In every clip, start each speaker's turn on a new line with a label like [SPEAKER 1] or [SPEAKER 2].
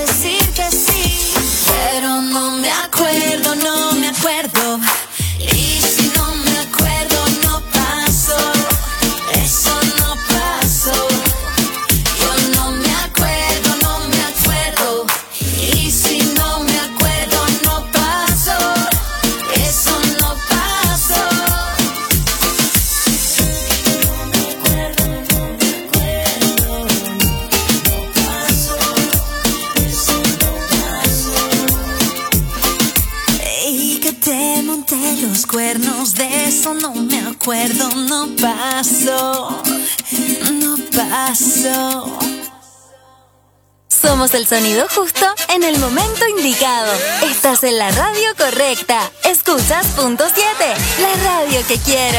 [SPEAKER 1] decir que sí, pero no me acuerdo, no me acuerdo. Y si no me acuerdo, no paso. Eso no pasó. Yo no me acuerdo, no me acuerdo. Y si no me acuerdo, no paso. Eso no pasó. No me acuerdo, no me acuerdo. No pasó. Eso no pasó. Y que te monté los cuernos, de eso no me acuerdo. No pasó. No pasó. Somos el sonido justo en el momento indicado. Estás en la radio correcta. Escuchas Punto 7, la radio que quiero.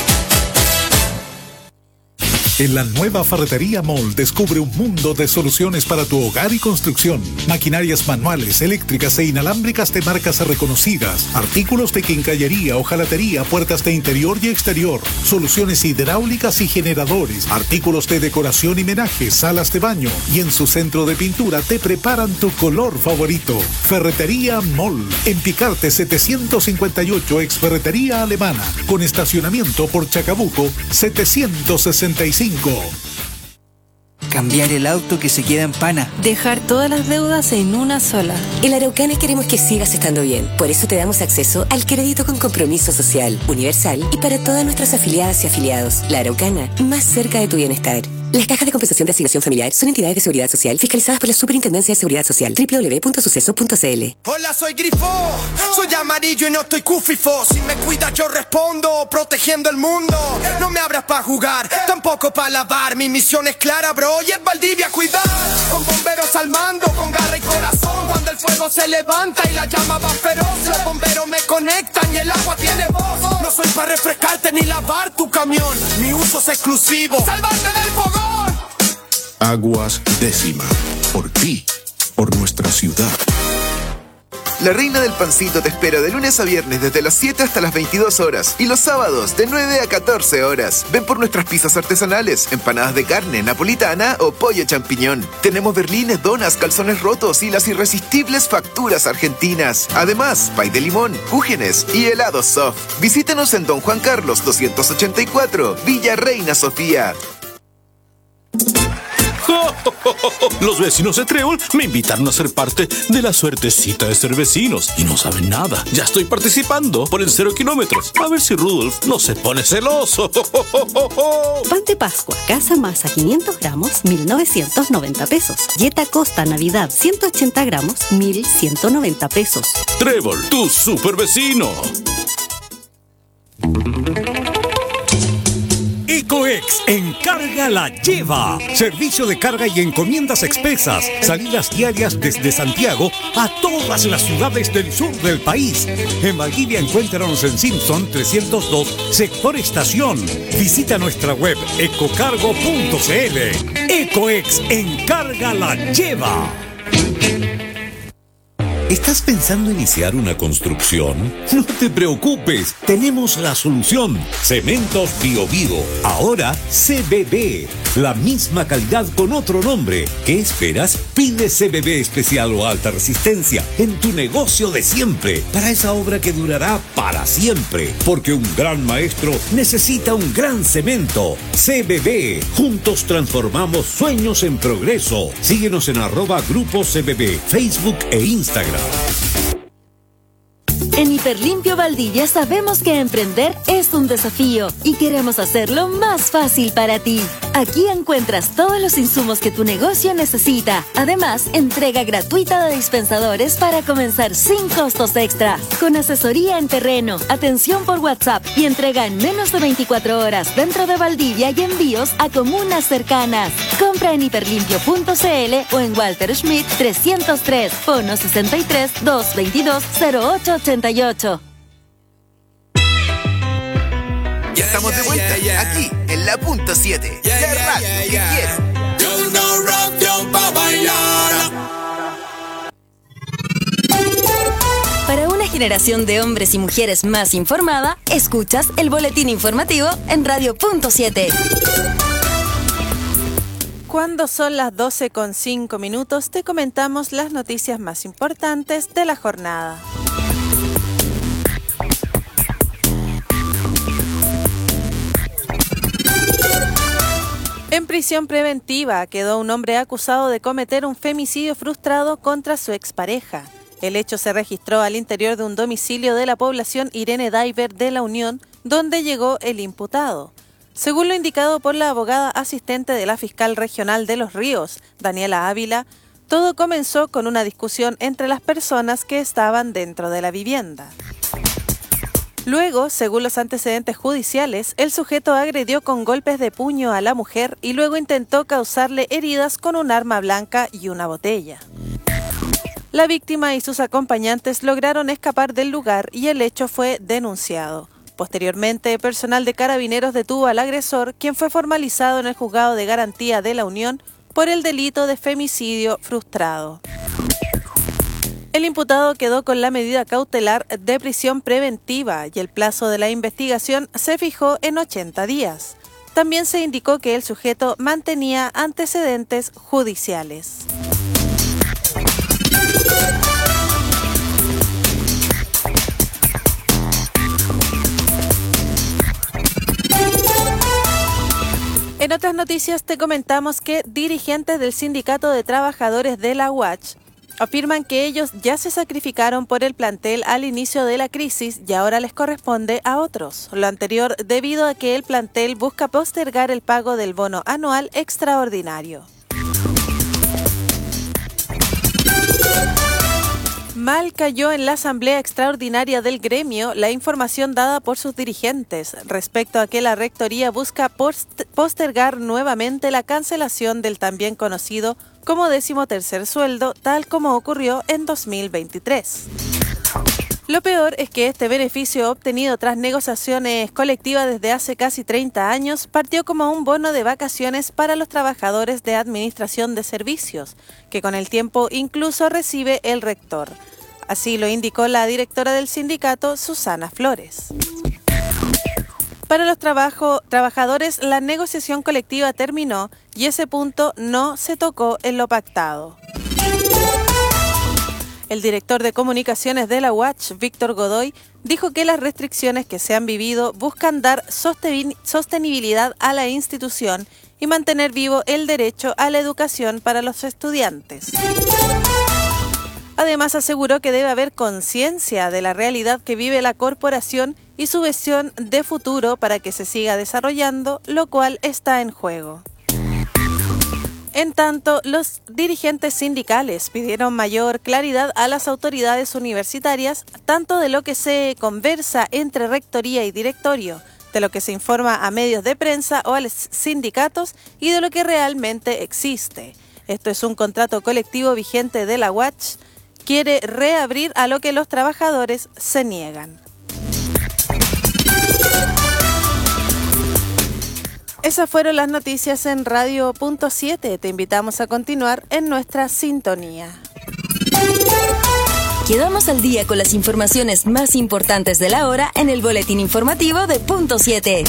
[SPEAKER 2] En la nueva Ferretería Mall descubre un mundo de soluciones para tu hogar y construcción. Maquinarias manuales, eléctricas e inalámbricas de marcas reconocidas. Artículos de quincallería, hojalatería, puertas de interior y exterior. Soluciones hidráulicas y generadores. Artículos de decoración y menaje, salas de baño. Y en su centro de pintura te preparan tu color favorito. Ferretería Mall. En Picarte 758, ex Ferretería Alemana. Con estacionamiento por Chacabuco 765.
[SPEAKER 3] Cambiar el auto que se queda en pana.
[SPEAKER 4] Dejar todas las deudas en una sola.
[SPEAKER 5] En la Araucana queremos que sigas estando bien. Por eso te damos acceso al crédito con compromiso social, universal y para todas nuestras afiliadas y afiliados. La Araucana, más cerca de tu bienestar. Las cajas de compensación de asignación familiar son entidades de seguridad social fiscalizadas por la Superintendencia de Seguridad Social. www.suceso.cl.
[SPEAKER 6] Hola, soy Grifo, soy amarillo y no estoy cufifo. Si me cuidas yo respondo, protegiendo el mundo. No me abras pa' jugar, tampoco pa' lavar. Mi misión es clara, bro, y es Valdivia cuidar. Con bomberos al mando, con garra y corazón. Cuando el fuego se levanta y la llama va feroz, los bomberos me conectan y el agua tiene voz. No soy pa' refrescarte ni lavar tu camión. Mi uso es exclusivo, salvarte del fogón.
[SPEAKER 7] Aguas Décima. Por ti, por nuestra ciudad.
[SPEAKER 8] La Reina del Pancito te espera de lunes a viernes desde las 7 hasta las 22 horas y los sábados de 9 a 14 horas. Ven por nuestras pizzas artesanales, empanadas de carne, napolitana o pollo champiñón. Tenemos berlines, donas, calzones rotos y las irresistibles facturas argentinas. Además, pay de limón, cúgenes y helados soft. Visítanos en Don Juan Carlos 284, Villa Reina Sofía.
[SPEAKER 9] Los vecinos de Trébol me invitaron a ser parte de la suertecita de ser vecinos y no saben nada. Ya estoy participando por el 0 kilómetros. A ver si Rudolf no se pone celoso.
[SPEAKER 10] Pan de Pascua, casa masa 500 gramos, 1.990 pesos. Dieta Costa Navidad 180 gramos, 1.190 pesos.
[SPEAKER 9] Trébol, tu super vecino.
[SPEAKER 11] Ecoex Encarga la lleva. Servicio de carga y encomiendas expresas. Salidas diarias desde Santiago a todas las ciudades del sur del país. En Valdivia encuéntranos en Simpson 302, sector estación. Visita nuestra web ecocargo.cl. Ecoex Encarga la lleva.
[SPEAKER 12] ¿Estás pensando iniciar una construcción? No te preocupes, tenemos la solución. Cementos Bio Bio, ahora CBB. La misma calidad con otro nombre. ¿Qué esperas? Pide CBB especial o alta resistencia en tu negocio de siempre, para esa obra que durará para siempre. Porque un gran maestro necesita un gran cemento. CBB, juntos transformamos sueños en progreso. Síguenos en @Grupo CBB, Facebook e Instagram.
[SPEAKER 13] En Hiperlimpio Valdivia sabemos que emprender es un desafío y queremos hacerlo más fácil para ti. Aquí encuentras todos los insumos que tu negocio necesita. Además, entrega gratuita de dispensadores para comenzar sin costos extra. Con asesoría en terreno, atención por WhatsApp y entrega en menos de 24 horas dentro de Valdivia y envíos a comunas cercanas. Compra en hiperlimpio.cl o en Walter Schmidt 303, fono 63 222 0888.
[SPEAKER 8] Ya estamos de vuelta, aquí, en la Punto 7, la radio que quiero.
[SPEAKER 13] Para una generación de hombres y mujeres más informada, escuchas el boletín informativo en Radio Punto 7.
[SPEAKER 4] Cuando son las 12:05, te comentamos las noticias más importantes de la jornada. En prisión preventiva quedó un hombre acusado de cometer un femicidio frustrado contra su expareja. El hecho se registró al interior de un domicilio de la población Irene Diver de La Unión, donde llegó el imputado. Según lo indicado por la abogada asistente de la fiscal regional de Los Ríos, Daniela Ávila, todo comenzó con una discusión entre las personas que estaban dentro de la vivienda. Luego, según los antecedentes judiciales, el sujeto agredió con golpes de puño a la mujer y luego intentó causarle heridas con un arma blanca y una botella. La víctima y sus acompañantes lograron escapar del lugar y el hecho fue denunciado. Posteriormente, personal de Carabineros detuvo al agresor, quien fue formalizado en el Juzgado de Garantía de La Unión por el delito de femicidio frustrado. El imputado quedó con la medida cautelar de prisión preventiva y el plazo de la investigación se fijó en 80 días. También se indicó que el sujeto mantenía antecedentes judiciales. En otras noticias te comentamos que dirigentes del Sindicato de Trabajadores de la UACH afirman que ellos ya se sacrificaron por el plantel al inicio de la crisis y ahora les corresponde a otros. Lo anterior debido a que el plantel busca postergar el pago del bono anual extraordinario. Mal cayó en la asamblea extraordinaria del gremio la información dada por sus dirigentes respecto a que la rectoría busca postergar nuevamente la cancelación del también conocido como 13º sueldo, tal como ocurrió en 2023. Lo peor es que este beneficio obtenido tras negociaciones colectivas desde hace casi 30 años partió como un bono de vacaciones para los trabajadores de administración de servicios, que con el tiempo incluso recibe el rector. Así lo indicó la directora del sindicato, Susana Flores. Para los trabajadores, la negociación colectiva terminó y ese punto no se tocó en lo pactado. El director de comunicaciones de la UACH, Víctor Godoy, dijo que las restricciones que se han vivido buscan dar sostenibilidad a la institución y mantener vivo el derecho a la educación para los estudiantes. Además, aseguró que debe haber conciencia de la realidad que vive la corporación y su visión de futuro para que se siga desarrollando, lo cual está en juego. En tanto, los dirigentes sindicales pidieron mayor claridad a las autoridades universitarias, tanto de lo que se conversa entre rectoría y directorio, de lo que se informa a medios de prensa o a los sindicatos y de lo que realmente existe. Esto es un contrato colectivo vigente de la UACH, quiere reabrir a lo que los trabajadores se niegan. Esas fueron las noticias en Radio.7. Te invitamos a continuar en nuestra sintonía.
[SPEAKER 13] Quedamos al día con las informaciones más importantes de la hora en el boletín informativo de Punto 7.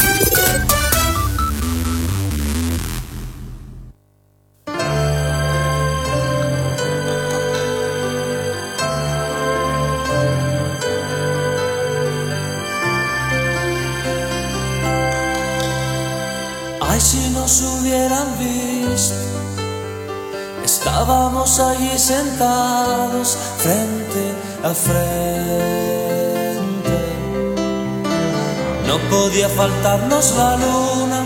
[SPEAKER 14] Ay, si nos hubieran visto, estábamos allí sentados frente a frente. No podía faltarnos la luna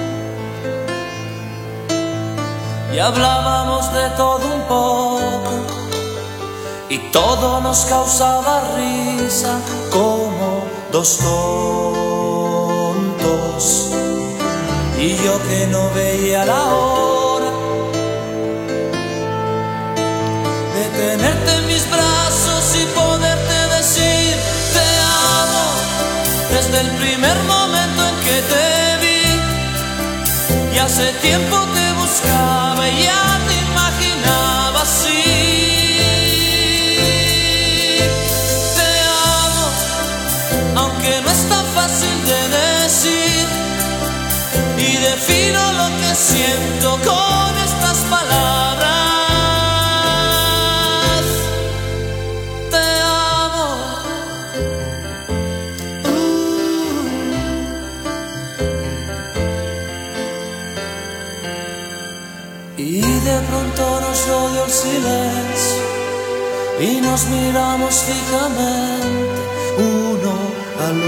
[SPEAKER 14] y hablábamos de todo un poco y todo nos causaba risa como dos tontos. Y yo que no veía la hora de tenerte en mis brazos y poderte decir te amo desde el primer momento en que te vi. Y hace tiempo te buscaba y ya te imaginaba así. Te amo, aunque no es tan fácil de decir. Y defino lo que siento con y nos miramos fijamente uno al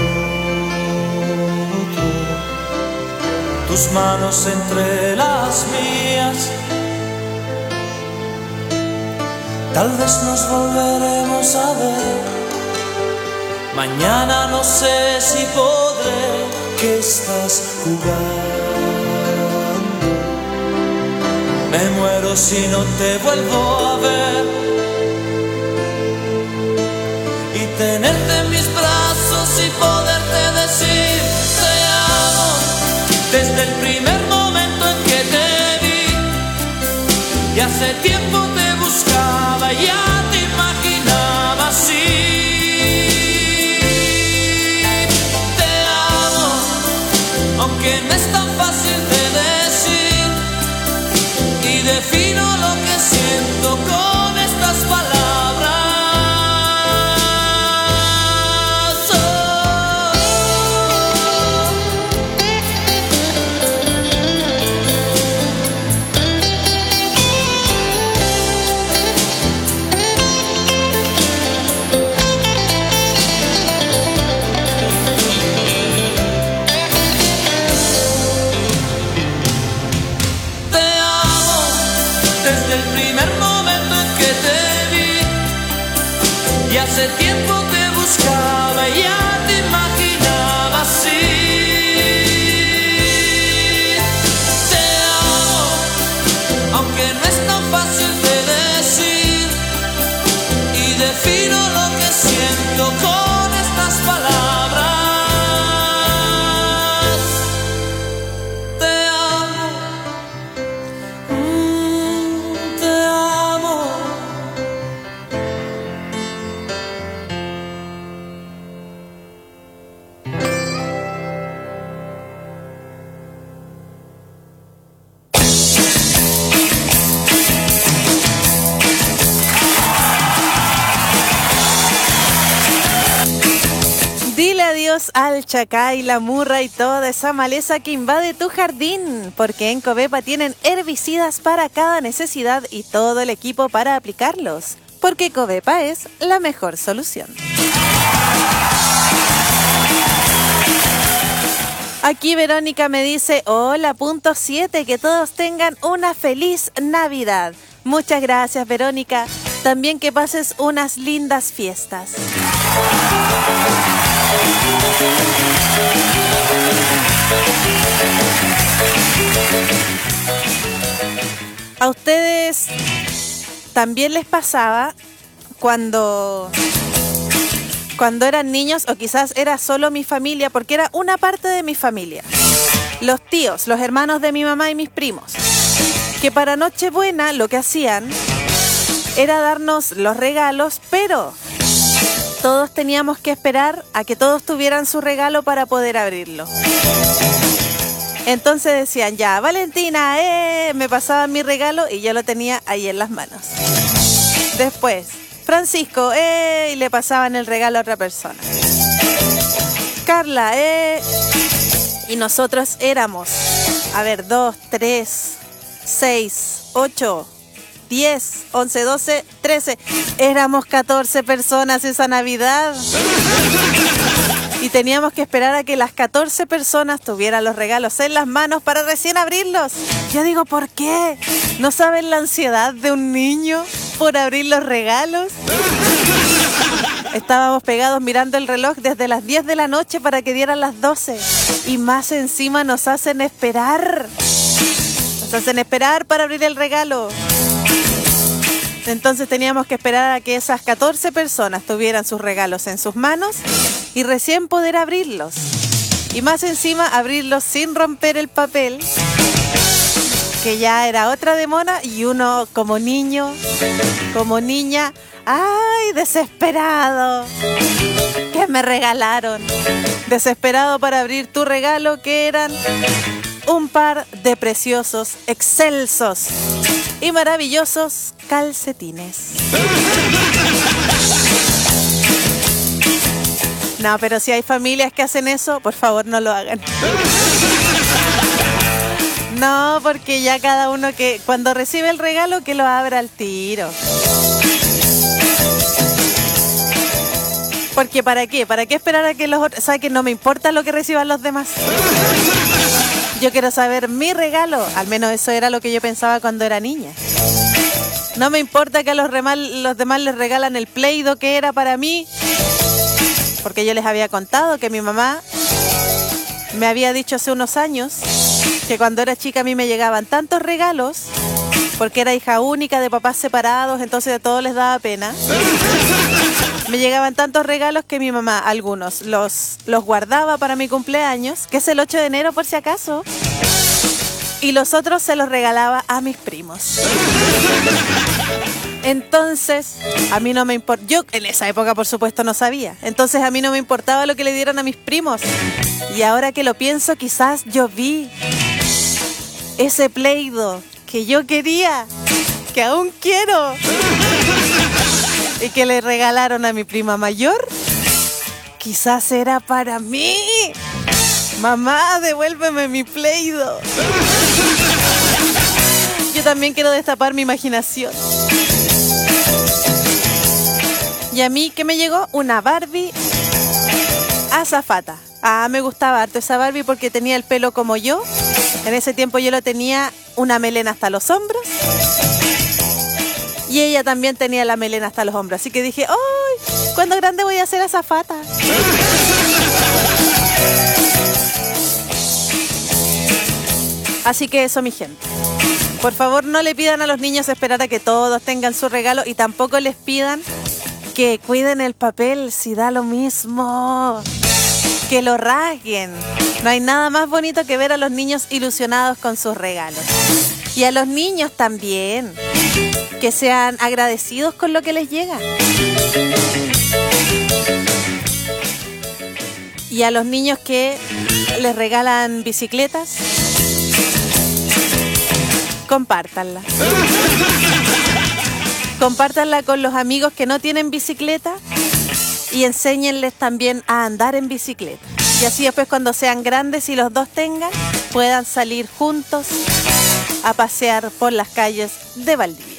[SPEAKER 14] otro. Tus manos entre las mías. Tal vez nos volveremos a ver. Mañana no sé si podré. ¿Qué estás jugando? Me muero si no te vuelvo a ver. Y tenerte en mis brazos y poderte decir te amo. Desde el primer momento en que te vi. Y hace tiempo te buscaba, ya te imaginaba así. Te amo, aunque no es tan fácil de decir. Y defino lo que siento con estas palabras. Hace tiempo te buscaba y ya te imaginaba así. Te amo, aunque no es tan fácil de decir. Y defino lo que siento con estas palabras. Te amo, te amo.
[SPEAKER 4] Dile adiós al chacay, la murra y toda esa maleza que invade tu jardín, porque en Covepa tienen herbicidas para cada necesidad y todo el equipo para aplicarlos, porque Covepa es la mejor solución. Aquí Verónica me dice, hola, punto 7, que todos tengan una feliz Navidad. Muchas gracias, Verónica. También que pases unas lindas fiestas. ¿A ustedes también les pasaba cuando eran niños, o quizás era solo mi familia, porque era una parte de mi familia? Los tíos, los hermanos de mi mamá y mis primos, que para Nochebuena lo que hacían era darnos los regalos, pero todos teníamos que esperar a que todos tuvieran su regalo para poder abrirlo. Entonces decían, ya, Valentina, me pasaban mi regalo y yo lo tenía ahí en las manos. Después, Francisco, y le pasaban el regalo a otra persona. Carla, y nosotros éramos, 2, 3, 6, 8, 10, 11, 12, 13. Éramos 14 personas esa Navidad. Y teníamos que esperar a que las 14 personas tuvieran los regalos en las manos para recién abrirlos. Yo digo, ¿por qué? ¿No saben la ansiedad de un niño por abrir los regalos? Estábamos pegados mirando el reloj desde las 10 de la noche para que dieran las 12. Y más encima nos hacen esperar. Nos hacen esperar para abrir el regalo. Entonces teníamos que esperar a que esas 14 personas tuvieran sus regalos en sus manos y recién poder abrirlos. Y más encima abrirlos sin romper el papel, que ya era otra demora, y uno como niño, como niña, ¡ay, desesperado! ¿Qué me regalaron? Desesperado para abrir tu regalo, que eran un par de preciosos, excelsos y maravillosos calcetines. No, pero si hay familias que hacen eso, por favor no lo hagan. No, porque ya cada uno que cuando recibe el regalo que lo abra al tiro. Porque ¿para qué? ¿Para qué esperar a que los otros... O sea, que no me importa lo que reciban los demás. Yo quiero saber mi regalo. Al menos eso era lo que yo pensaba cuando era niña. No me importa que a los demás les regalan el Play-Doh que era para mí. Porque yo les había contado que mi mamá me había dicho hace unos años que cuando era chica a mí me llegaban tantos regalos, porque era hija única de papás separados, entonces a todos les daba pena. Me llegaban tantos regalos que mi mamá, algunos, los guardaba para mi cumpleaños, que es el 8 de enero por si acaso, y los otros se los regalaba a mis primos. Entonces, a mí no me importa. Yo en esa época, por supuesto, no sabía. Entonces, a mí no me importaba lo que le dieran a mis primos. Y ahora que lo pienso, quizás yo vi ese Play-Doh que yo quería, que aún quiero, y que le regalaron a mi prima mayor. Quizás era para mí. Mamá, devuélveme mi Play-Doh. Yo también quiero destapar mi imaginación. Y a mí, ¿qué me llegó? Una Barbie azafata. Ah, me gustaba harto esa Barbie porque tenía el pelo como yo. En ese tiempo yo lo tenía una melena hasta los hombros. Y ella también tenía la melena hasta los hombros. Así que dije, ¡ay! ¿Cuándo grande voy a ser azafata? Así que eso, mi gente. Por favor, no le pidan a los niños esperar a que todos tengan su regalo y tampoco les pidan que cuiden el papel si da lo mismo. Que lo rasguen. No hay nada más bonito que ver a los niños ilusionados con sus regalos. Y a los niños también. Que sean agradecidos con lo que les llega. Y a los niños que les regalan bicicletas, compártanla. Compártanla con los amigos que no tienen bicicleta y enséñenles también a andar en bicicleta. Y así después cuando sean grandes y los dos tengan, puedan salir juntos a pasear por las calles de Valdivia.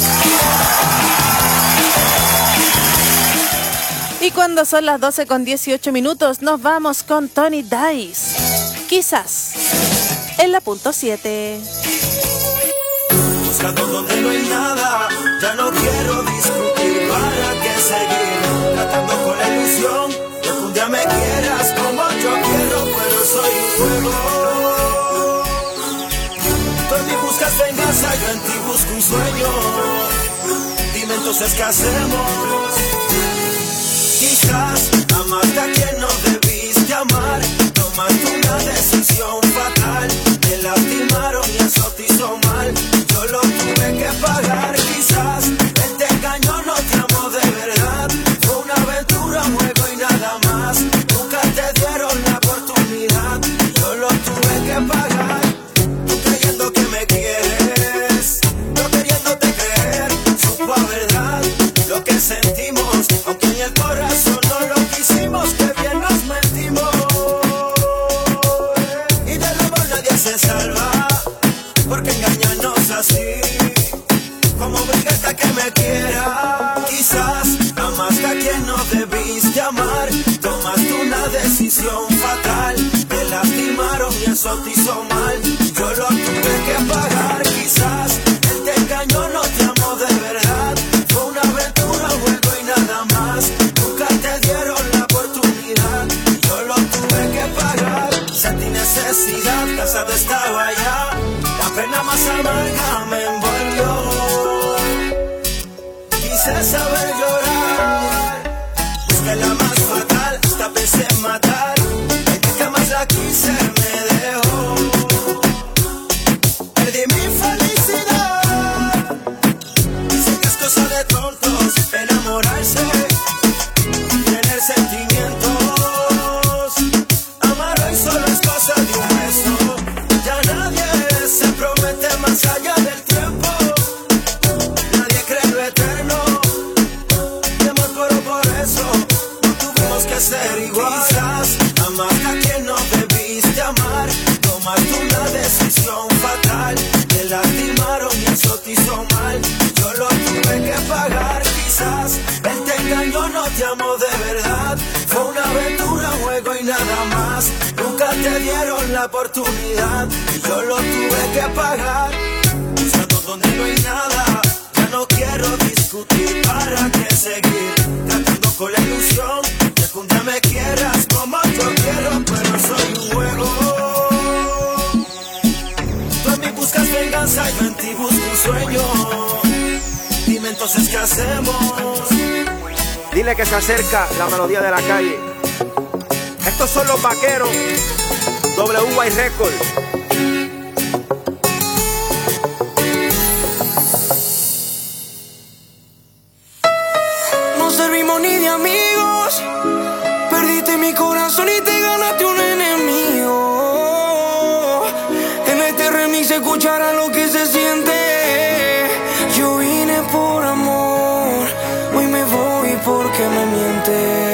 [SPEAKER 4] Y cuando son las 12:18, nos vamos con Tony Dice. Quizás en la punto 7.
[SPEAKER 15] Buscando donde no hay nada, ya no quiero discutir. ¿Para qué seguir tratando con la ilusión de que un día me quieras como yo quiero? Pero soy un juego. Tú en mí buscas venganza, yo en ti busco un sueño. Dime entonces qué hacemos. Quizás amaste a quien no debiste amar. Tomaste una decisión fatal. Te lastimaron y eso te hizo mal. Yo lo tuve que pagar. Quizás él te engañó, no te amó de verdad. Fue una aventura, un juego y nada más. Nunca te dieron la oportunidad. Yo lo tuve que pagar. Tú creyendo que me quieres, no queriéndote creer. Supo a verdad lo que sentimos, aunque en el corazón no lo quisimos. Que bien nos mentimos. Y del amor nadie se salva, porque engañarnos así, como obligarte que me quiera. Quizás amaste a quien no debiste amar. Tomaste una decisión fatal. Te lastimaron y eso te hizo mal. Yo lo tuve que pagar. Quizás él te engañó, no te amó de verdad. Fue una aventura, un juego y nada más. Nunca te dieron la oportunidad. Yo lo tuve que pagar. Sentí necesidad, cansado estaba ya. La pena más amarga me envolvió. Quise saber llorar. Busqué la más fatal, hasta pensé en matar. El que jamás la quise me dejó. Perdí mi felicidad. Dicen que es cosa de tontos enamorarse, tener sentimientos. Amar hoy solo es cosa de un beso. Ya nadie se promete más allá del tiempo. Nadie cree lo eterno. Mi amor, pero por eso no tuvimos que ser igual. Quizás amaste a quien no debiste amar. Tomaste una decisión fatal. Te lastimaron y eso te hizo mal. Yo lo tuve que pagar. Quizás te amo de verdad. Fue una aventura, un juego y nada más. Nunca te dieron la oportunidad y yo lo tuve que pagar. Buscando donde no hay nada, ya no quiero discutir. ¿Para qué seguir cantando con la ilusión de que un día me quieras como yo quiero? Pero soy un juego. Tú en mí buscas venganza, yo en ti busco un sueño. Dime entonces qué hacemos.
[SPEAKER 16] Dile que se acerca la melodía de la calle. Estos son los vaqueros, WY Record.
[SPEAKER 17] No servimos ni de amigos. Perdiste mi corazón y te ganaste un enemigo. En este remix se escuchará lo que se siente. Yo vine por amor, hoy me voy porque me mientes.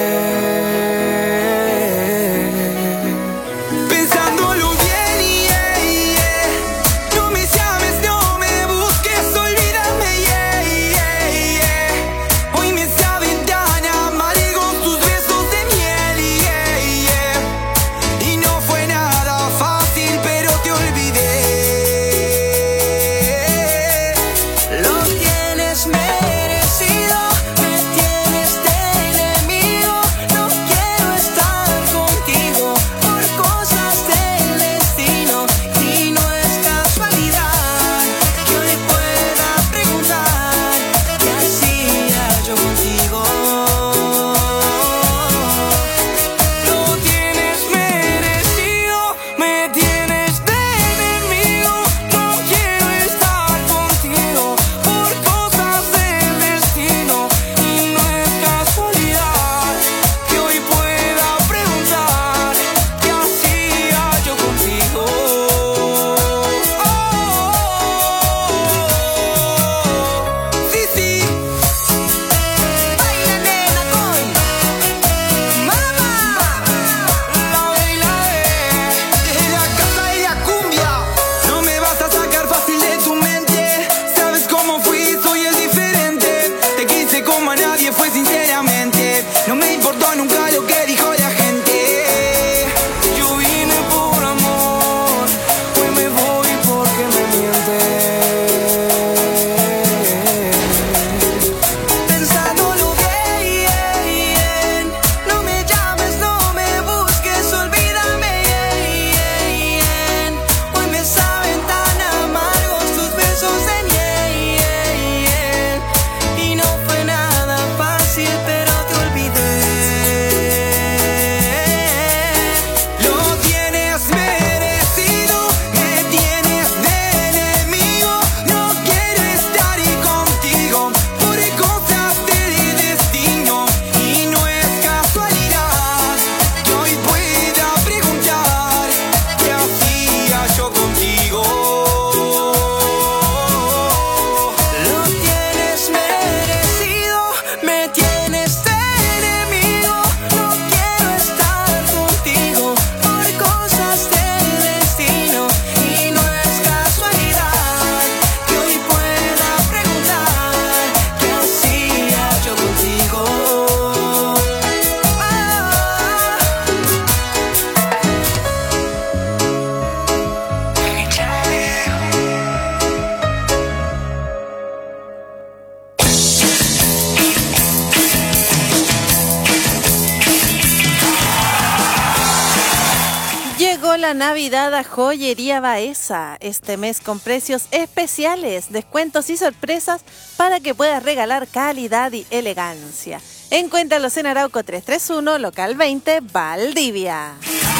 [SPEAKER 4] La Navidad a Joyería Baeza, este mes con precios especiales, descuentos y sorpresas para que puedas regalar calidad y elegancia. Encuéntralos en Arauco 331, local 20, Valdivia.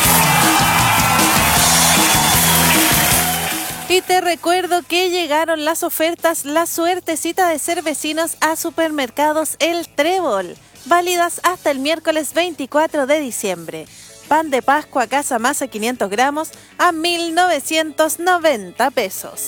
[SPEAKER 4] Y te recuerdo que llegaron las ofertas La Suertecita de Cervecinos a Supermercados El Trébol, válidas hasta el miércoles 24 de diciembre. Pan de Pascua Casa Masa 500 gramos a 1.990 pesos.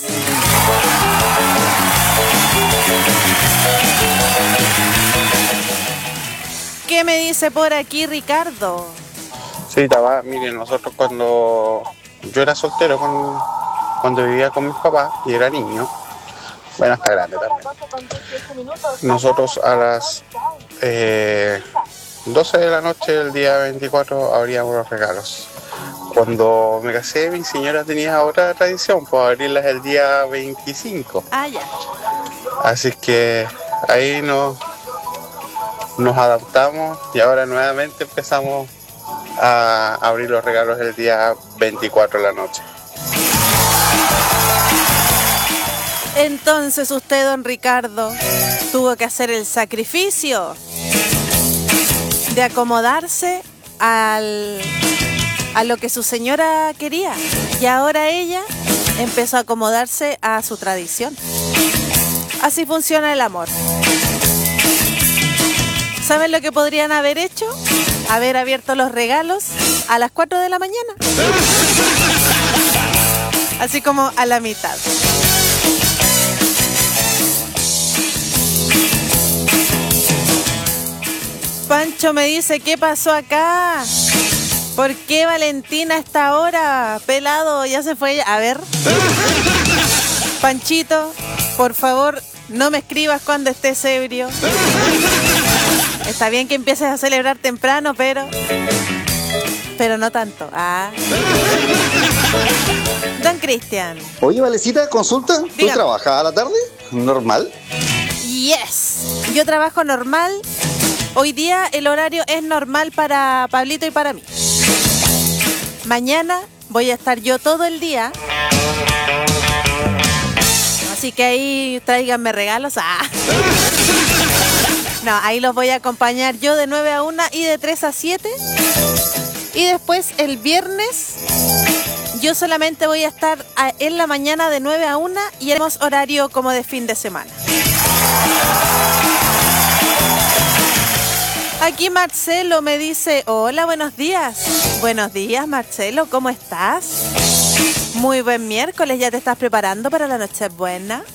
[SPEAKER 4] ¿Qué me dice por aquí Ricardo?
[SPEAKER 18] Sí, miren, nosotros cuando yo era soltero, cuando vivía con mis papás y era niño, bueno, hasta grande también, nosotros a las 12 de la noche del día 24 abríamos los regalos. Cuando me casé, mi señora tenía otra tradición, pues abrirlas el día 25.
[SPEAKER 4] Ah, ya.
[SPEAKER 18] Así que ahí nos adaptamos y ahora nuevamente empezamos a abrir los regalos el día 24 de la noche.
[SPEAKER 4] Entonces usted, don Ricardo, tuvo que hacer el sacrificio de acomodarse a lo que su señora quería. Y ahora ella empezó a acomodarse a su tradición. Así funciona el amor. ¿Saben lo que podrían haber hecho? Haber abierto los regalos a las 4 de la mañana. Así como a la mitad. Pancho me dice, ¿qué pasó acá? ¿Por qué Valentina a esta hora? Pelado, ya se fue. A ver. Panchito, por favor, no me escribas cuando estés ebrio. Está bien que empieces a celebrar temprano, pero no tanto. Ah. Don Cristian.
[SPEAKER 19] Oye, Valecita, consulta. ¿Tú
[SPEAKER 4] Dígame.
[SPEAKER 19] trabajas a la tarde? ¿Normal?
[SPEAKER 4] Yes. Yo trabajo normal. Hoy día el horario es normal para Pablito y para mí. Mañana voy a estar yo todo el día. Así que ahí tráiganme regalos. Ah. No, ahí los voy a acompañar yo de 9 a 1 y de 3 a 7. Y después el viernes yo solamente voy a estar en la mañana de 9 a 1 y haremos horario como de fin de semana. Aquí Marcelo me dice, hola, buenos días. Buenos días, Marcelo, ¿cómo estás? Muy buen miércoles, ¿ya te estás preparando para la Nochebuena?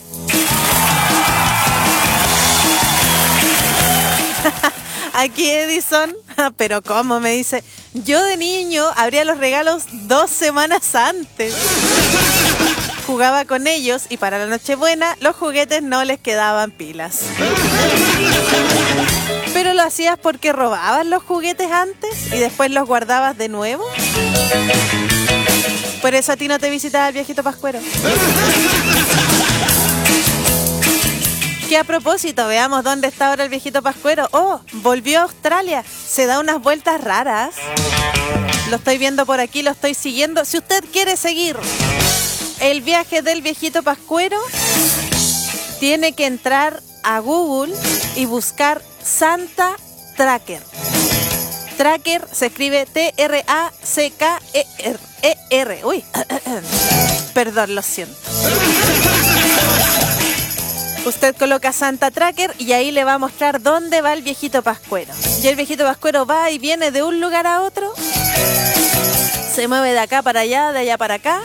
[SPEAKER 4] Aquí Edison, pero ¿cómo? Me dice, yo de niño abría los regalos 2 semanas antes. Jugaba con ellos y para la Nochebuena los juguetes no les quedaban pilas. ¿Pero lo hacías porque robabas los juguetes antes y después los guardabas de nuevo? Por eso a ti no te visitaba el viejito Pascuero. Que a propósito, veamos dónde está ahora el viejito Pascuero. Oh, volvió a Australia. Se da unas vueltas raras. Lo estoy viendo por aquí, lo estoy siguiendo. Si usted quiere seguir el viaje del viejito Pascuero, tiene que entrar a Google y buscar Santa Tracker. Tracker se escribe T-R-A-C-K-E-R. Uy, perdón, lo siento. Usted coloca Santa Tracker y ahí le va a mostrar dónde va el viejito Pascuero. Y el viejito Pascuero va y viene de un lugar a otro. Se mueve de acá para allá, de allá para acá.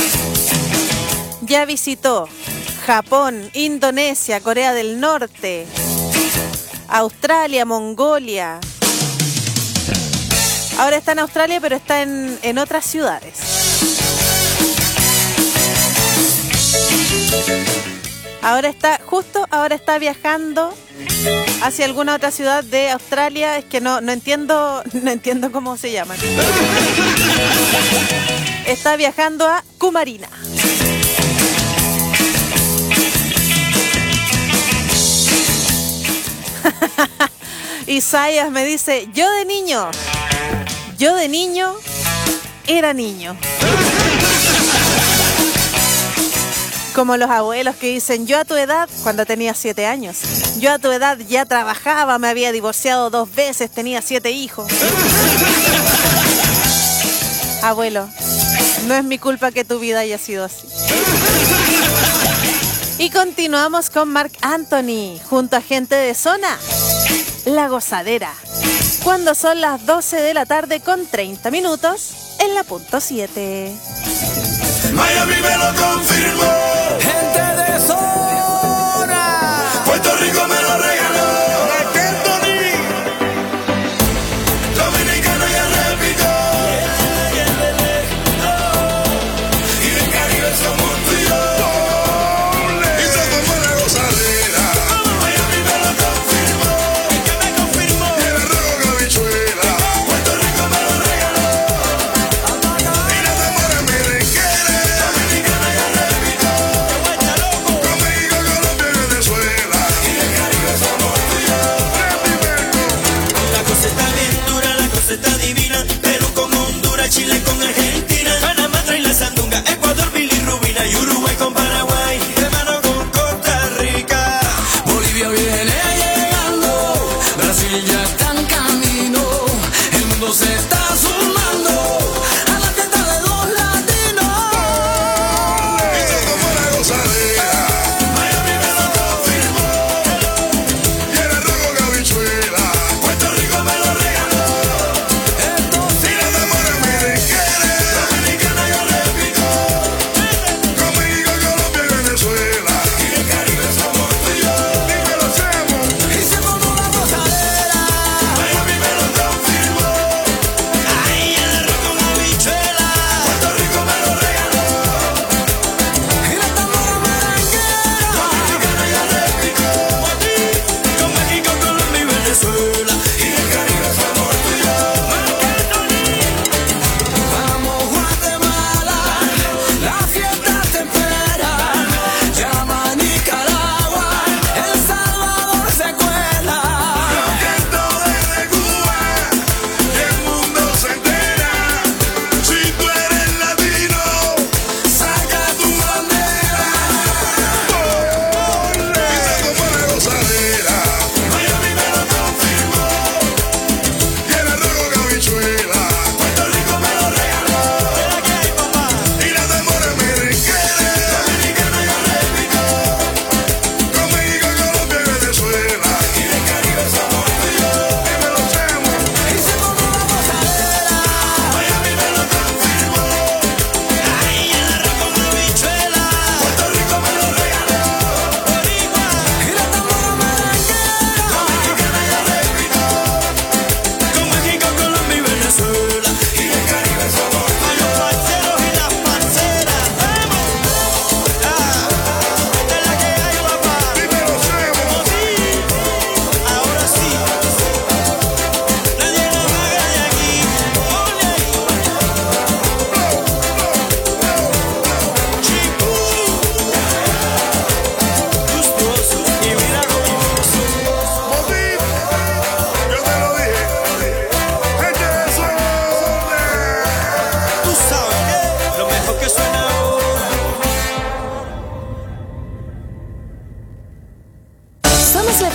[SPEAKER 4] Ya visitó Japón, Indonesia, Corea del Norte, Australia, Mongolia. Ahora está en Australia, pero está en otras ciudades. Ahora está viajando hacia alguna otra ciudad de Australia. Es que no entiendo cómo se llaman. Está viajando a Kumarina. Isaías me dice, yo de niño era niño. Como los abuelos que dicen, yo a tu edad, cuando tenía 7 años, yo a tu edad ya trabajaba, me había divorciado 2 veces, tenía 7 hijos. Abuelo, no es mi culpa que tu vida haya sido así. Y continuamos con Marc Anthony, junto a Gente de Zona, La Gozadera. Cuando son las 12 de la tarde con 30 minutos, en la punto 7.
[SPEAKER 15] Miami me lo confirmó. Gente de Zona. Puerto Rico me lo regaló. Dominicano ya repito. Y del Caribe somos tú y yo. Y se tomó la gozadera. Miami me lo confirmó. ¿Y qué me confirmó? El rojo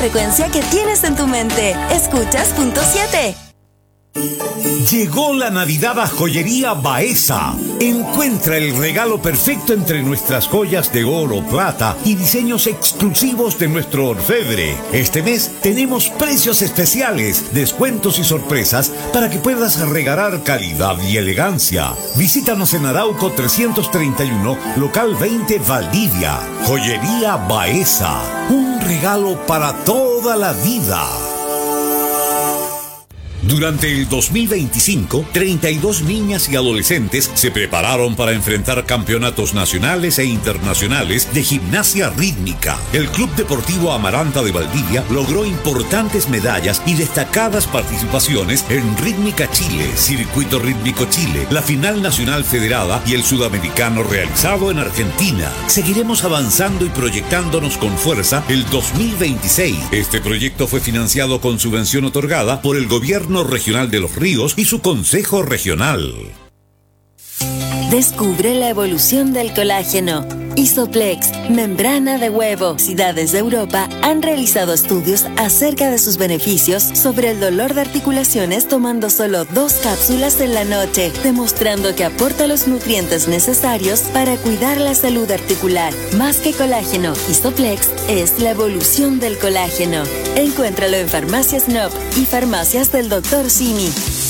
[SPEAKER 13] frecuencia que tienes en tu mente. Escuchas Punto 7.
[SPEAKER 12] Llegó la Navidad a Joyería Baeza. Encuentra el regalo perfecto entre nuestras joyas de oro, plata y diseños exclusivos de nuestro orfebre. Este mes tenemos precios especiales, descuentos y sorpresas para que puedas regalar calidad y elegancia. Visítanos en Arauco 331, local 20, Valdivia. Joyería Baeza. Un regalo para toda la vida. Durante el 2025, 32 niñas y adolescentes se prepararon para enfrentar campeonatos nacionales e internacionales de gimnasia rítmica. El Club Deportivo Amaranta de Valdivia logró importantes medallas y destacadas participaciones en Rítmica Chile, Circuito Rítmico Chile, la Final Nacional Federada y el Sudamericano realizado en Argentina. Seguiremos avanzando y proyectándonos con fuerza el 2026. Este proyecto fue financiado con subvención otorgada por el Gobierno Regional de Los Ríos y su Consejo Regional.
[SPEAKER 13] Descubre la evolución del colágeno. Isoplex, membrana de huevo. Universidades de Europa han realizado estudios acerca de sus beneficios sobre el dolor de articulaciones tomando solo 2 cápsulas en la noche, demostrando que aporta los nutrientes necesarios para cuidar la salud articular. Más que colágeno, Isoplex es la evolución del colágeno. Encuéntralo en Farmacias Nob y Farmacias del Dr. Simi.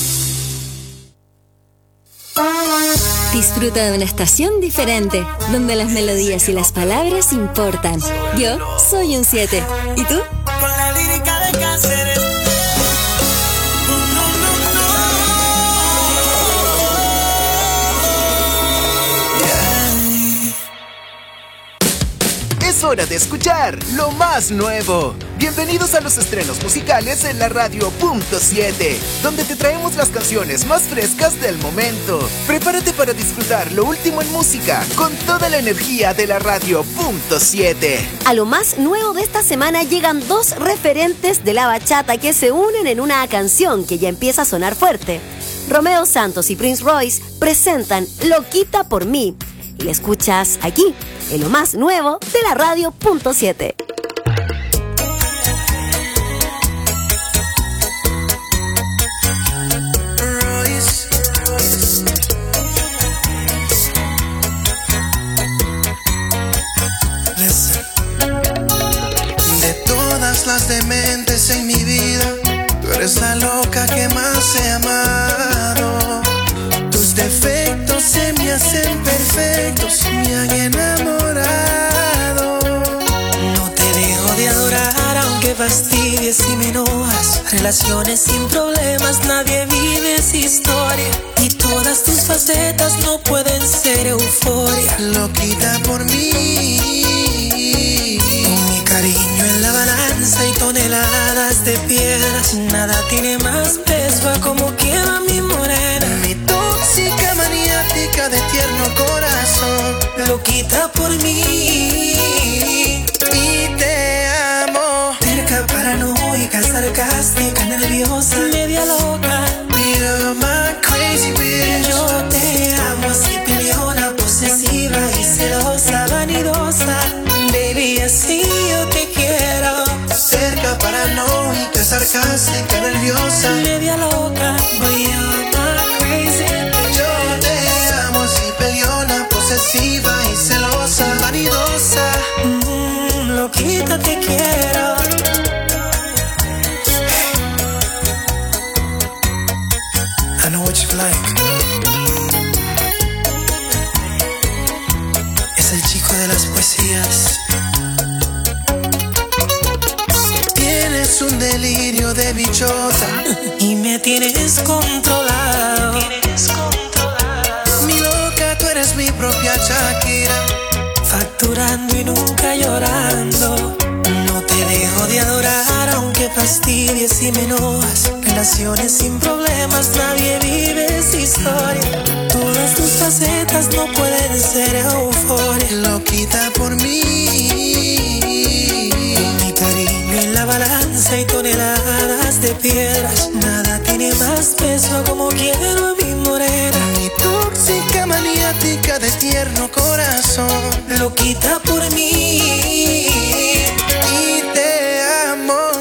[SPEAKER 20] Disfruta de una estación diferente, donde las melodías y las palabras importan. Yo soy un 7. ¿Y tú?
[SPEAKER 17] Con la lírica de Cáceres.
[SPEAKER 8] Es hora de escuchar lo más nuevo. Bienvenidos a los estrenos musicales en la radio Punto 7, donde te traemos las canciones más frescas del momento. Prepárate para disfrutar lo último en música con toda la energía de la radio Punto 7.
[SPEAKER 21] A lo más nuevo de esta semana llegan 2 referentes de la bachata que se unen en una canción que ya empieza a sonar fuerte. Romeo Santos y Prince Royce presentan Loquita por mí. Y la escuchas aquí, en lo más nuevo de la radio Punto 7.
[SPEAKER 22] De todas las dementes en mi vida, tú eres la loca que más he amado. Tus defectos se me hacen perfectos, me han enamorado.
[SPEAKER 17] No te dejo de adorar aunque fastidies y me enojas. Relaciones sin problemas, nadie vive esa historia. Y todas tus facetas no pueden ser euforia.
[SPEAKER 22] Loquita por mí,
[SPEAKER 17] con mi cariño en la balanza y toneladas de piedras. Nada tiene más peso a como quiero a mi morena.
[SPEAKER 22] Mi tóxica maniática de tierno corazón.
[SPEAKER 17] Loquita por mí
[SPEAKER 22] y te amo.
[SPEAKER 17] Terca, paranoica, sarcástica, nerviosa, media loca.
[SPEAKER 22] You're my crazy bitch.
[SPEAKER 17] Yo te amo así, peleona, posesiva y celosa, vanidosa. Baby, así yo te quiero.
[SPEAKER 22] Cerca, paranoica, sarcástica, nerviosa,
[SPEAKER 17] media loca. But you're my crazy bitch.
[SPEAKER 22] Yo te amo así, peleona, posesiva y celosa, vanidosa.
[SPEAKER 17] Loquita te quiero.
[SPEAKER 22] I know what you like.
[SPEAKER 17] Es el chico de las poesías.
[SPEAKER 22] Tienes un delirio de bichota
[SPEAKER 17] y me tienes controlado.
[SPEAKER 22] Mi loca, tú eres mi propia Shakira.
[SPEAKER 17] Facturando y nunca llorando. No te dejo de adorar aunque fastidies y me enojas. Relaciones sin problemas, nadie vive esa historia. Todas tus facetas no pueden ser euforia.
[SPEAKER 22] Loquita por mí,
[SPEAKER 17] con mi cariño en la balanza y toneladas de piedras. Nada tiene más peso como quiero a mi morena.
[SPEAKER 22] Mi tóxica maniática de tierno corazón.
[SPEAKER 17] Loquita por mí
[SPEAKER 22] y te amo.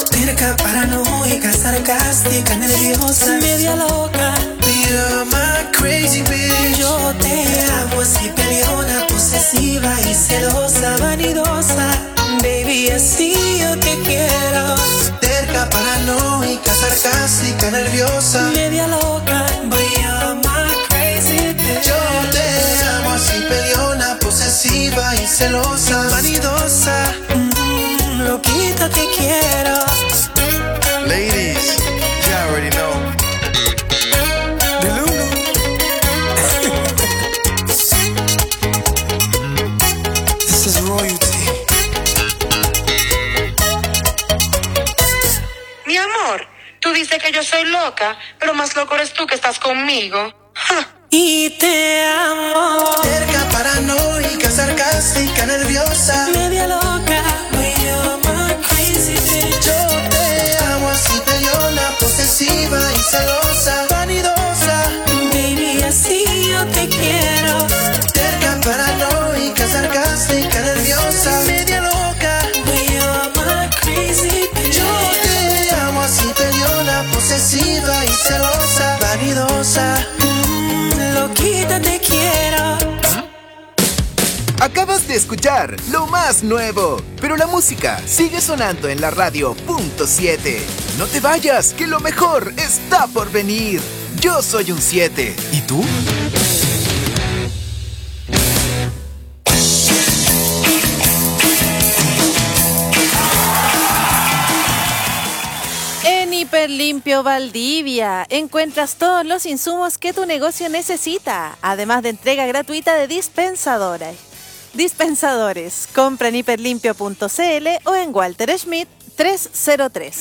[SPEAKER 17] Terca, paranoica, sarcástica, nerviosa, media loca.
[SPEAKER 22] You're my crazy bitch.
[SPEAKER 17] Yo te amo así, peleona, posesiva y celosa, vanidosa. Baby, así yo te quiero.
[SPEAKER 22] Terca, paranoica, sarcástica, nerviosa,
[SPEAKER 17] media loca. But you're my crazy bitch.
[SPEAKER 22] Yo te amo así, peleona, posesiva y celosa, vanidosa.
[SPEAKER 17] Loquita, te quiero.
[SPEAKER 22] Ladies, you already know.
[SPEAKER 17] This is royalty.
[SPEAKER 1] Mi amor, tú dices que yo soy loca, pero más loco eres tú que estás conmigo.
[SPEAKER 17] Y te amo.
[SPEAKER 22] Terca, paranoica, sarcástica, nerviosa,
[SPEAKER 17] media loca. But you're my crazy bitch.
[SPEAKER 22] Yo te amo así, peleona, posesiva y celosa, vanidosa.
[SPEAKER 17] Baby, así yo te quiero.
[SPEAKER 22] Terca, paranoica, sarcástica, nerviosa, media loca.
[SPEAKER 17] But you're my crazy bitch.
[SPEAKER 22] Yo te amo así, peleona, posesiva y celosa, vanidosa.
[SPEAKER 17] Loquita, te quiero.
[SPEAKER 8] Acabas de escuchar lo más nuevo, pero la música sigue sonando en la radio .7. No te vayas, que lo mejor está por venir. Yo soy un 7. ¿Y tú?
[SPEAKER 4] En Hiperlimpio Valdivia encuentras todos los insumos que tu negocio necesita, además de entrega gratuita de dispensadores. Compra en hiperlimpio.cl o en Walter Schmidt 303.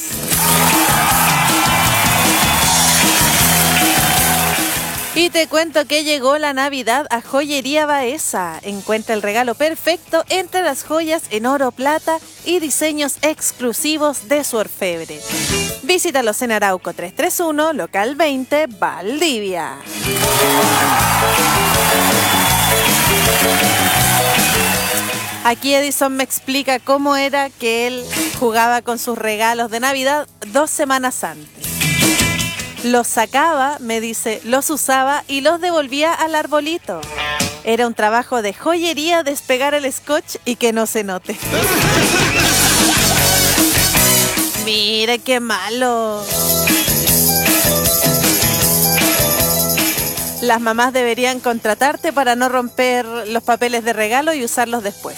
[SPEAKER 4] Y te cuento que llegó la Navidad a Joyería Baeza. Encuentra el regalo perfecto entre las joyas en oro, plata y diseños exclusivos de su orfebre. Visítalos en Arauco 331, local 20, Valdivia. Aquí Edison me explica cómo era que él jugaba con sus regalos de Navidad 2 semanas antes. Los sacaba, me dice, los usaba y los devolvía al arbolito. Era un trabajo de joyería despegar el scotch y que no se note. Mire qué malo. Las mamás deberían contratarte para no romper los papeles de regalo y usarlos después.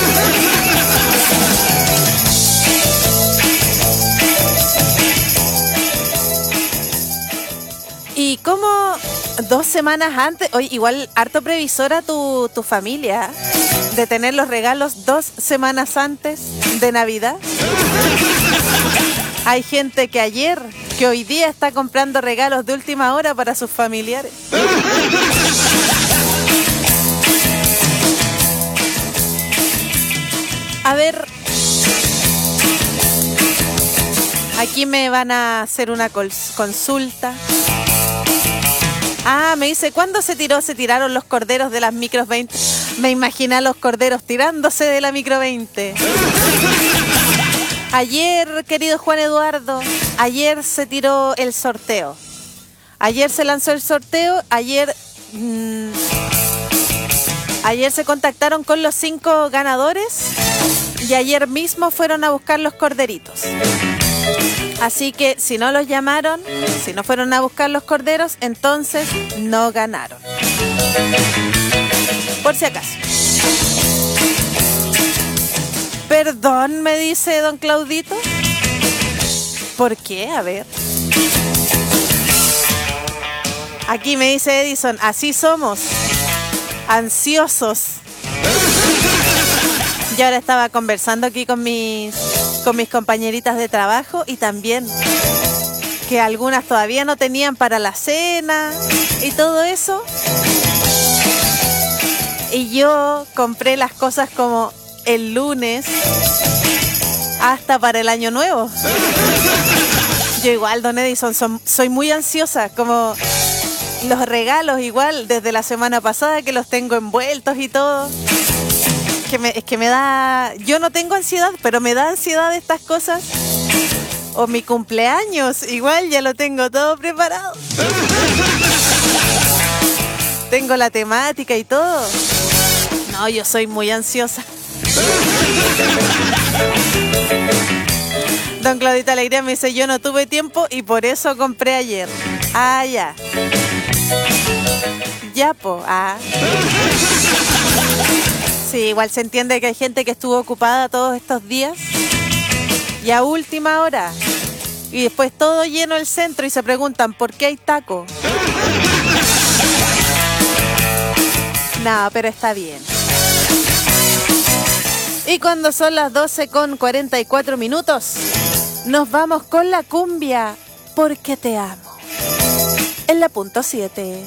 [SPEAKER 4] Y como 2 semanas antes, oye, igual harto previsora tu familia de tener los regalos 2 semanas antes de Navidad. Hay gente que hoy día está comprando regalos de última hora para sus familiares. A ver, aquí me van a hacer una consulta. Ah, me dice, ¿cuándo se tiraron los corderos de las micros 20? Me imaginé a los corderos tirándose de la micro 20. Ayer, querido Juan Eduardo, ayer se tiró el sorteo. Ayer se lanzó el sorteo, ayer se contactaron con los 5 ganadores y ayer mismo fueron a buscar los corderitos. Así que si no los llamaron, si no fueron a buscar los corderos, entonces no ganaron. Por si acaso. Perdón, me dice don Claudito. ¿Por qué? A ver. Aquí me dice Edison, así somos. Ansiosos. Y ahora estaba conversando aquí con mis compañeritas de trabajo y también que algunas todavía no tenían para la cena y todo eso. Y yo compré las cosas como el lunes hasta para el año nuevo. Yo igual, don Edison, soy muy ansiosa, como los regalos igual desde la semana pasada que los tengo envueltos y todo. Es que me da, yo no tengo ansiedad, pero me da ansiedad estas cosas O mi cumpleaños, igual ya lo tengo todo preparado. Tengo la temática y todo. No, yo soy muy ansiosa. Don Claudita Alegría me dice, yo no tuve tiempo y por eso compré ayer. Ah, ya. Ya, po, ah. Sí, igual se entiende que hay gente que estuvo ocupada todos estos días y a última hora. Y después todo lleno el centro y se preguntan, ¿por qué hay taco? No, pero está bien. Y cuando son las 12:44, nos vamos con la cumbia, Porque te amo. En la punto 7.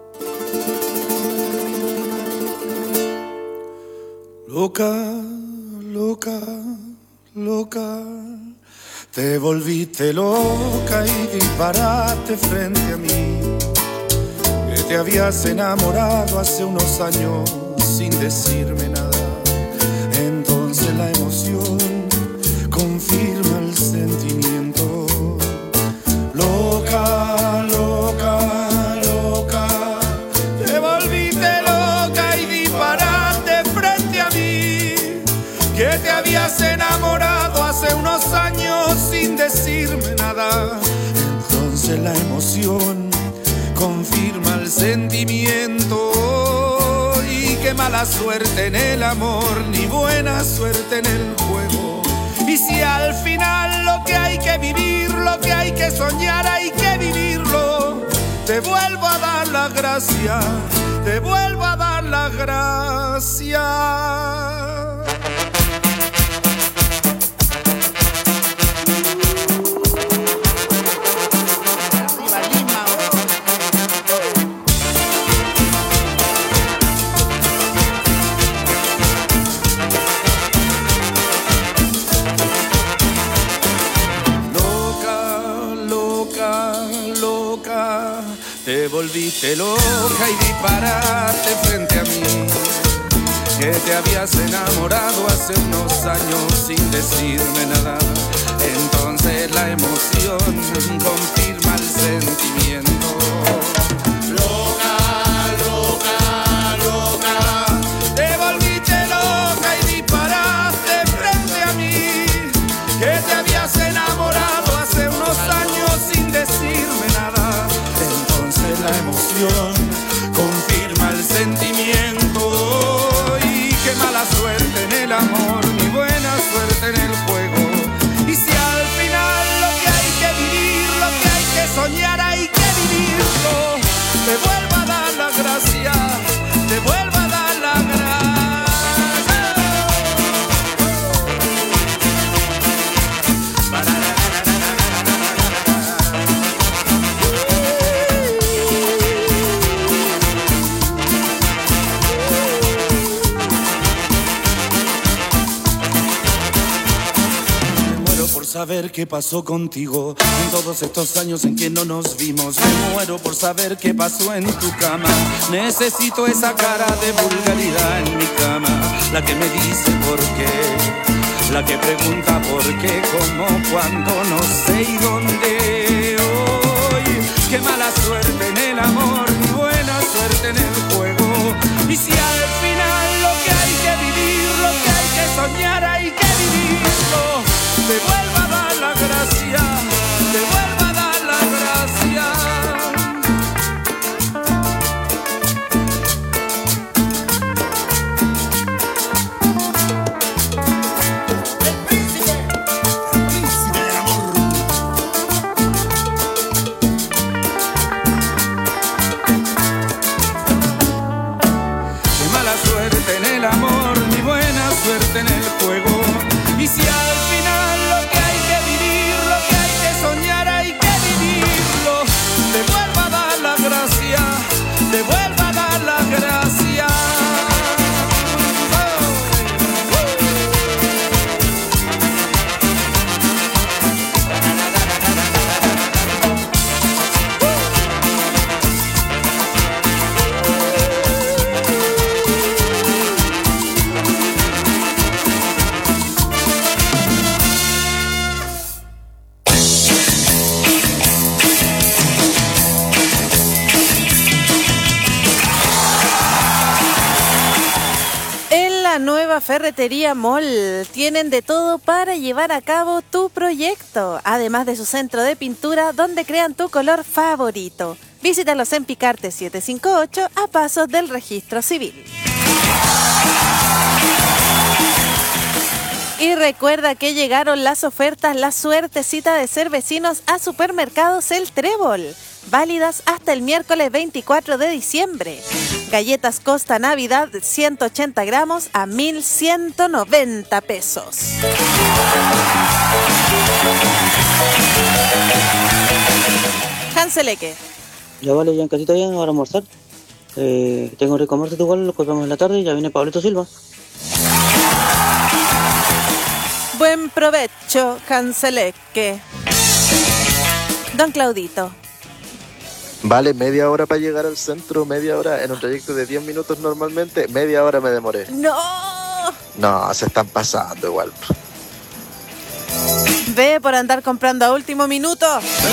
[SPEAKER 2] Loca,
[SPEAKER 22] Loca, te volviste loca y disparaste frente a mí. Que te habías enamorado hace unos años sin decirme nada. Entonces la emoción confirma el sentimiento. Loca, loca, loca, te volviste loca y disparaste frente a mí. Que te habías enamorado hace unos años sin decirme nada. Entonces la emoción confirma el sentimiento. Y qué mala suerte en el amor, ni buena suerte en el juego. Y si al final lo que hay que vivir, lo que hay que soñar, hay que vivirlo, te vuelvo a dar la gracia, te vuelvo a dar la gracia. Te volviste loca y disparaste frente a mí. Que te habías enamorado hace unos años sin decirme nada. Entonces la emoción confirma el sentimiento. Loca, loca, loca, te volviste loca y disparaste frente a mí. Que te habías enamorado hace unos años sin decirme nada. La emoción confirma el sentimiento. Y qué mala suerte en el amor, ni buena suerte en el juego. Y si al final lo que hay que vivir, lo que hay que soñar, hay que vivirlo, te vuelvo a dar la gracia, te vuelvo a dar la gracia. Saber qué pasó contigo en todos estos años en que no nos vimos. Me muero por saber qué pasó en tu cama. Necesito esa cara de vulgaridad en mi cama, la que me dice por qué, la que pregunta por qué, cómo, cuándo, no sé y dónde. Hoy, qué mala suerte en el amor, ni buena suerte en el juego. Y si al final lo que hay que vivir, lo que hay que soñar, hay que vivirlo, te vuelvo a dar la gracia, te vuelvo a dar la gracia. El príncipe del amor. Qué mala suerte en el amor, ni buena suerte en el juego. Y si al final lo que hay que vivir, lo que hay que soñar, hay que vivirlo, te vuelvo a dar la gracia, te vuelvo a dar la gracia.
[SPEAKER 4] Nueva Ferretería Mall. Tienen de todo para llevar a cabo tu proyecto, además de su centro de pintura donde crean tu color favorito. Visítalos en Picarte 758 a pasos del Registro Civil. Y recuerda que llegaron las ofertas La Suertecita de Cervecinos a Supermercados El Trébol, válidas hasta el miércoles 24 de diciembre. Galletas Costa Navidad 180 gramos a 1.190 pesos. Hanseleque.
[SPEAKER 2] Ya vale, ya en casita ya, ahora a almorzar. Tengo un rico almuerzo igual, lo compramos en la tarde y ya viene Pablito Silva.
[SPEAKER 4] Buen provecho, Hanseleque. Don Claudito.
[SPEAKER 3] Vale media hora para llegar al centro, media hora en un trayecto de 10 minutos normalmente, media hora me demoré.
[SPEAKER 4] ¡No!
[SPEAKER 3] No, se están pasando igual.
[SPEAKER 4] Ve por andar comprando a último minuto.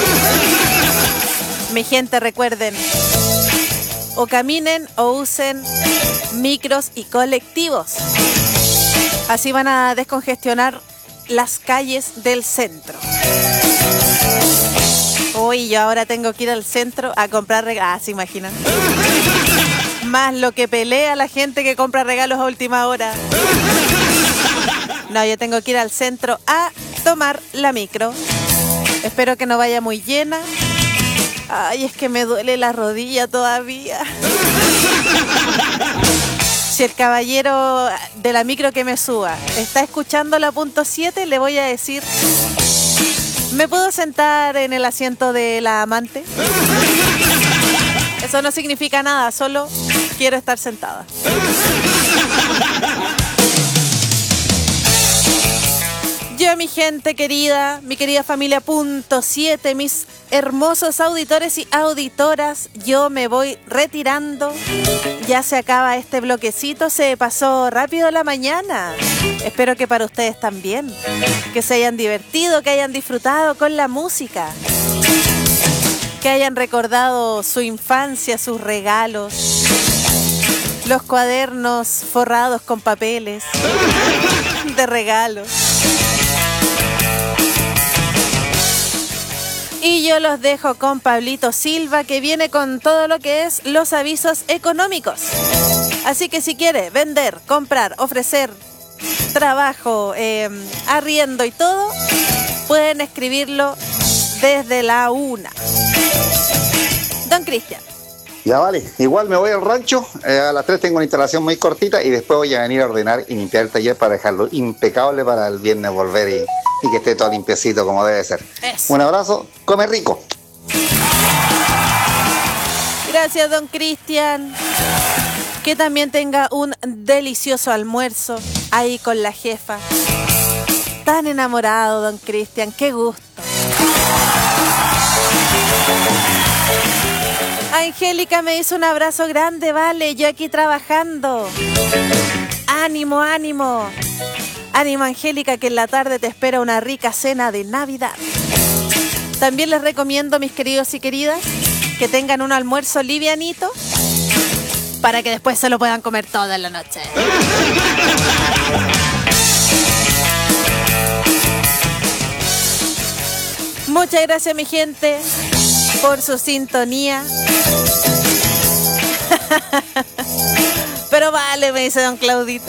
[SPEAKER 4] Mi gente, recuerden, o caminen o usen micros y colectivos. Así van a descongestionar las calles del centro. Uy, yo ahora tengo que ir al centro a comprar regalos. Ah, ¿se imaginan? Más lo que pelea la gente que compra regalos a última hora. No, yo tengo que ir al centro a tomar la micro. Espero que no vaya muy llena. Ay, es que me duele la rodilla todavía. Si el caballero de la micro que me suba está escuchando la punto 7, le voy a decir: ¿me puedo sentar en el asiento de la amante? Eso no significa nada, solo quiero estar sentada. Yo, mi gente querida, mi querida familia punto 7, mis hermosos auditores y auditoras, yo me voy retirando. Ya se acaba este bloquecito, se pasó rápido la mañana. Espero que para ustedes también, que se hayan divertido, que hayan disfrutado con la música, que hayan recordado su infancia, sus regalos, los cuadernos forrados con papeles de regalos. Y yo los dejo con Pablito Silva, que viene con todo lo que es los avisos económicos. Así que si quiere vender, comprar, ofrecer trabajo, arriendo y todo, pueden escribirlo desde la 1. Don Cristian.
[SPEAKER 19] Ya vale, igual me voy al rancho, a las 3 tengo una instalación muy cortita y después voy a venir a ordenar y limpiar el taller para dejarlo impecable para el viernes volver y que esté todo limpiecito como debe ser. Eso. Un abrazo, come rico.
[SPEAKER 4] Gracias, don Cristian. Que también tenga un delicioso almuerzo ahí con la jefa. Tan enamorado, don Cristian, qué gusto. Angélica me hizo un abrazo grande, vale, yo aquí trabajando. Ánimo, ánimo. Ánimo, Angélica, que en la tarde te espera una rica cena de Navidad. También les recomiendo, mis queridos y queridas, que tengan un almuerzo livianito para que después se lo puedan comer toda la noche. Muchas gracias, mi gente, por su sintonía. Pero vale, me dice don Claudito.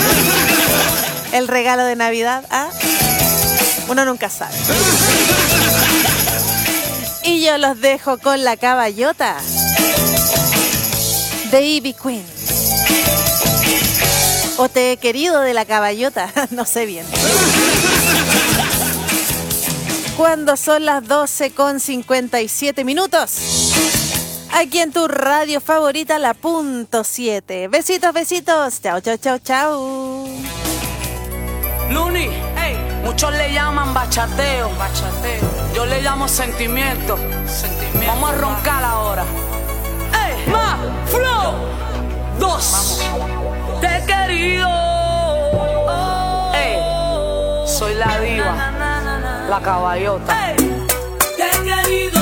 [SPEAKER 4] El regalo de Navidad, ¿ah? Uno nunca sabe. Y yo los dejo con la caballota de Ivy Queen. O te he querido de la caballota, no sé bien. Cuando son las 12:57. Aquí en tu radio favorita, la punto 7. Besitos, besitos. Chao, chao, chao, chao.
[SPEAKER 5] Luni, hey, muchos le llaman bachateo. Yo le llamo sentimiento. Vamos a roncar ahora. Hey, más, flow. 2. Te he querido. Hey, soy la diva, la caballota. Hey, te he querido.